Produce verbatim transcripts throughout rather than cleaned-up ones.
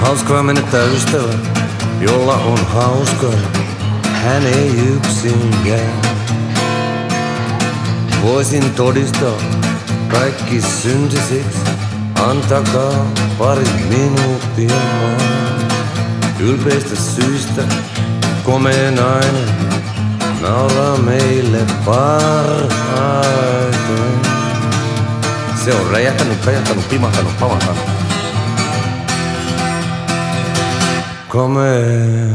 Hauskaa menettää ystävä, jolla on hauskaa. Hän ei yksinkään. Voisin todistaa kaikki syntisiksi. Antakaa pari minuuttia vaan. Ylpeistä syistä komea nainen nauraa meille parhaiten. Se on räjähtänyt, räjähtänyt, pimahtanut, pamahtanut. Komea.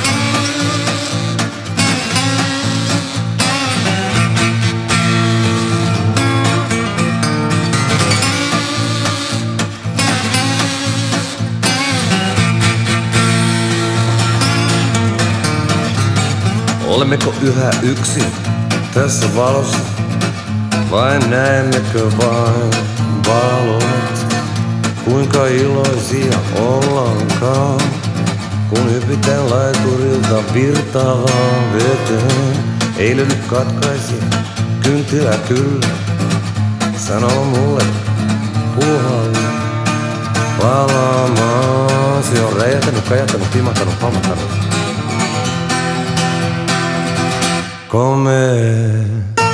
Olemmeko yhä yksin tässä valossa, vai näemmekö vain valot? Kuinka iloisia ollaankaan, kun hypitään laiturilta virtaavaan veteen. Ei löydy katkaisia, kynttilä kyllä, sanoo mulle puuhalle palaamaan. Se on räjähtänyt, kajahtanut, pimahtanut, pamahtanut. Komea.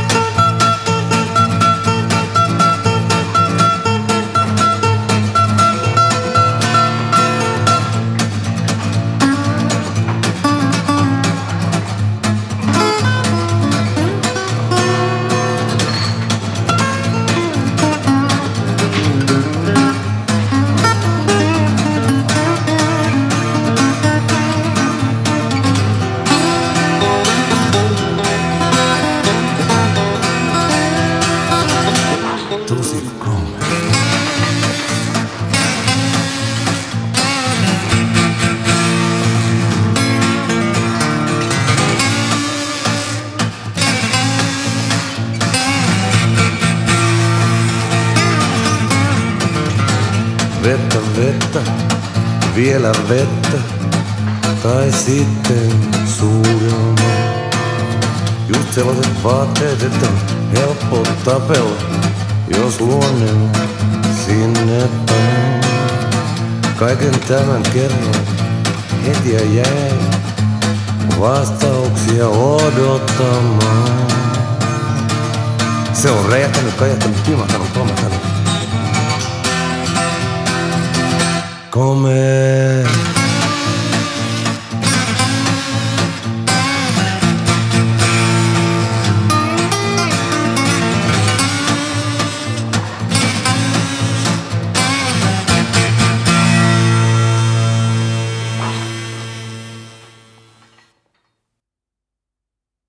Tosi komea. Vettä, vettä, vielä vettä, tai sitten suurelma. Just sellaiset vaatteet, että on helppo tapella, jos luonne on sinne päin. Kaiken tämän kerran heti ja jäi vastauksia odottamaan. Se on räjähtänyt, kajahtanut, pimahtanut, pamahtanut. Komea.